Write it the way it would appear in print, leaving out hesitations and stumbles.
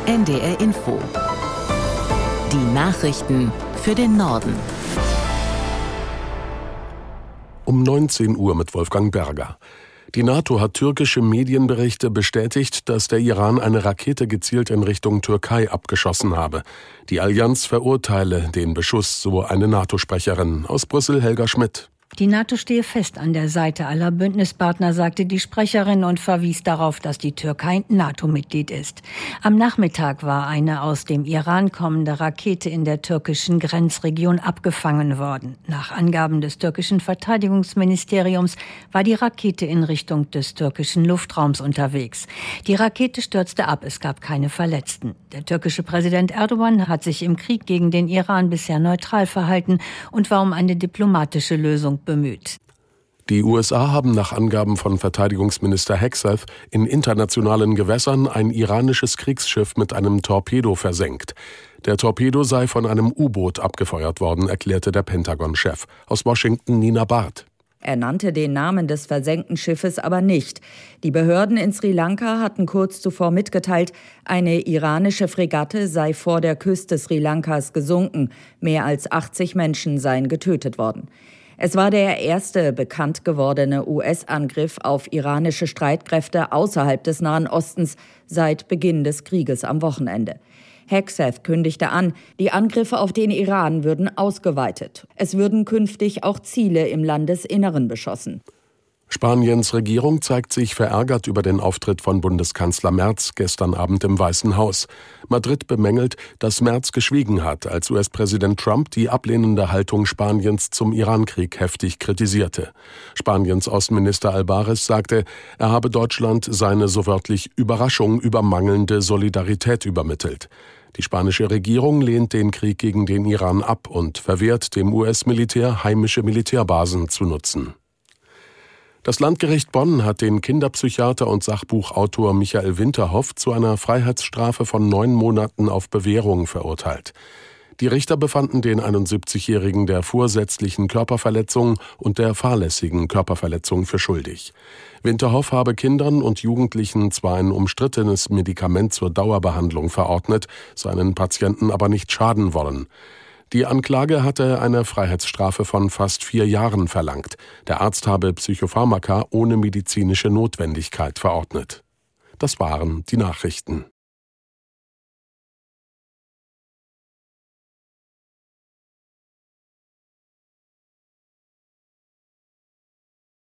NDR Info. Die Nachrichten für den Norden. Um 19 Uhr mit Wolfgang Berger. Die NATO hat türkische Medienberichte bestätigt, dass der Iran eine Rakete gezielt in Richtung Türkei abgeschossen habe. Die Allianz verurteile den Beschuss, so eine NATO-Sprecherin. Aus Brüssel Helga Schmidt. Die NATO stehe fest an der Seite aller Bündnispartner, sagte die Sprecherin und verwies darauf, dass die Türkei NATO-Mitglied ist. Am Nachmittag war eine aus dem Iran kommende Rakete in der türkischen Grenzregion abgefangen worden. Nach Angaben des türkischen Verteidigungsministeriums war die Rakete in Richtung des türkischen Luftraums unterwegs. Die Rakete stürzte ab, es gab keine Verletzten. Der türkische Präsident Erdogan hat sich im Krieg gegen den Iran bisher neutral verhalten und war um eine diplomatische Lösung bemüht. Die USA haben nach Angaben von Verteidigungsminister Hegseth in internationalen Gewässern ein iranisches Kriegsschiff mit einem Torpedo versenkt. Der Torpedo sei von einem U-Boot abgefeuert worden, erklärte der Pentagon-Chef. Aus Washington Nina Barth. Er nannte den Namen des versenkten Schiffes aber nicht. Die Behörden in Sri Lanka hatten kurz zuvor mitgeteilt, eine iranische Fregatte sei vor der Küste Sri Lankas gesunken. Mehr als 80 Menschen seien getötet worden. Es war der erste bekannt gewordene US-Angriff auf iranische Streitkräfte außerhalb des Nahen Ostens seit Beginn des Krieges am Wochenende. Hegseth kündigte an, die Angriffe auf den Iran würden ausgeweitet. Es würden künftig auch Ziele im Landesinneren beschossen. Spaniens Regierung zeigt sich verärgert über den Auftritt von Bundeskanzler Merz gestern Abend im Weißen Haus. Madrid bemängelt, dass Merz geschwiegen hat, als US-Präsident Trump die ablehnende Haltung Spaniens zum Irankrieg heftig kritisierte. Spaniens Außenminister Álvarez sagte, er habe Deutschland seine so wörtlich Überraschung über mangelnde Solidarität übermittelt. Die spanische Regierung lehnt den Krieg gegen den Iran ab und verwehrt dem US-Militär, heimische Militärbasen zu nutzen. Das Landgericht Bonn hat den Kinderpsychiater und Sachbuchautor Michael Winterhoff zu einer Freiheitsstrafe von 9 Monaten auf Bewährung verurteilt. Die Richter befanden den 71-Jährigen der vorsätzlichen Körperverletzung und der fahrlässigen Körperverletzung für schuldig. Winterhoff habe Kindern und Jugendlichen zwar ein umstrittenes Medikament zur Dauerbehandlung verordnet, seinen Patienten aber nicht schaden wollen. Die Anklage hatte eine Freiheitsstrafe von fast 4 Jahren verlangt. Der Arzt habe Psychopharmaka ohne medizinische Notwendigkeit verordnet. Das waren die Nachrichten.